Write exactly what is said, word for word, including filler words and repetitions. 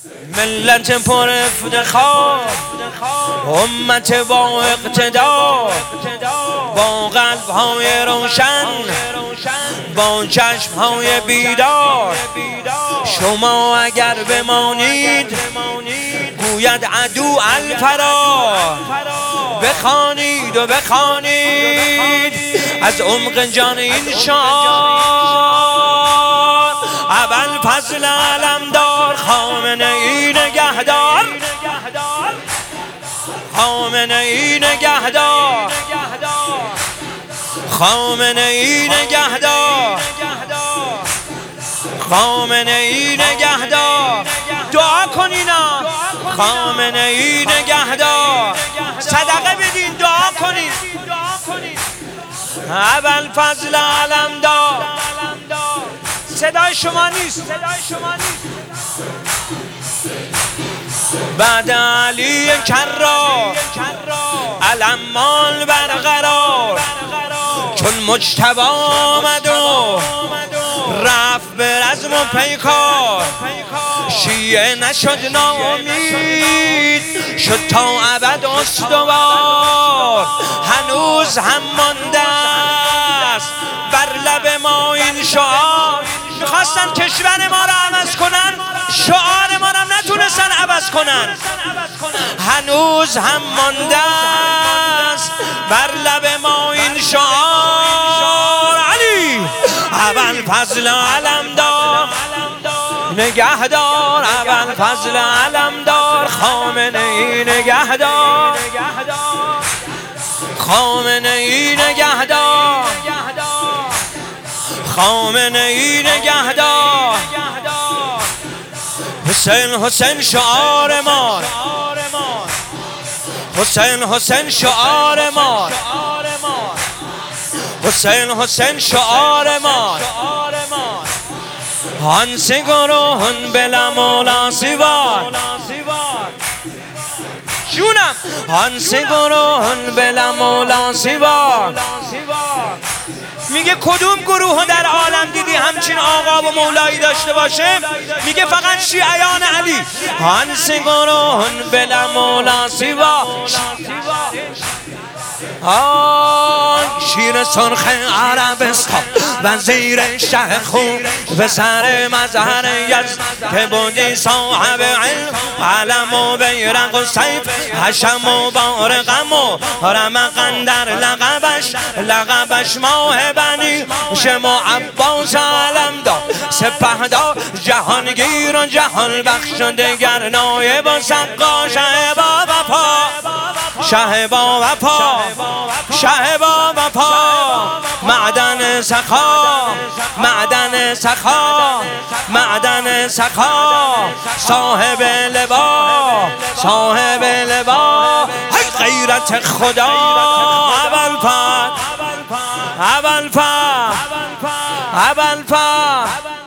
ملت پر افتخار، امت با اقتدار، با قلب های روشن، با چشم های بیدار. شما اگر بمانید گوید عدو الفرار. بخوانید و بخوانید از عمق جان این شعار: ابوالفضل علمدار، خامنه ای نگهدار، خامنه ای نگهدار، خامنه ای نگهدار، خامنه ای نگهدار. دعا کنینا، خامنه ای نگهدار. صدقه بدین، دعا کنین. ابوالفضل علمدار. صدای شما نیست. بعد علی کرار، علم مال برقرار. چون مجتبی آمد و رفت به رزم و پیکار، شیعه نشد ناامید، شد تا ابد استوار. هنوز هم مانده است بر لب ما این شعار. میخواستن کشور ما را عوض کنن، شعار ما را نتونستن عوض کنن. هنوز هم مانده است بر لب ما این شعار: علی ابوالفضل علمدار نگهدار، ابوالفضل علمدار، خامنه ای نگهدار، خامنه ای نگهدار، خامنه ای نگهدار. حسین حسین شعار ما، حسین حسین شعار ما، حسین حسین شعار ما. هانس گروهن بلا مولا سیوار، جونم. هانس گروهن بلا مولا سیوار. میگه کدوم گروه در عالم دیدی همچین آقا و مولایی داشته باشه؟ میگه فقط شیعیان علی. هانس گروهن بلا مولا سیوار. آن شیر سرخ عربستان وزیر شه خون به سر مظهر یزد که بودی صاحب علم، علم و بیرق و سیف، حشم و بارقم و رمقن در لقبش، لقبش ماه بنی شما عباس علمدار، سپهدار، جهانگیر و جهان بخش و دگر نایب و سقا، شه با وفا، شه با وفا، شه با وفا. معدن سخا، معدن سخا، معدن سخا. صاحب لوا، صاحب لوا. های غیرت خدا. ابوالفضل، ابوالفضل، ابوالفضل.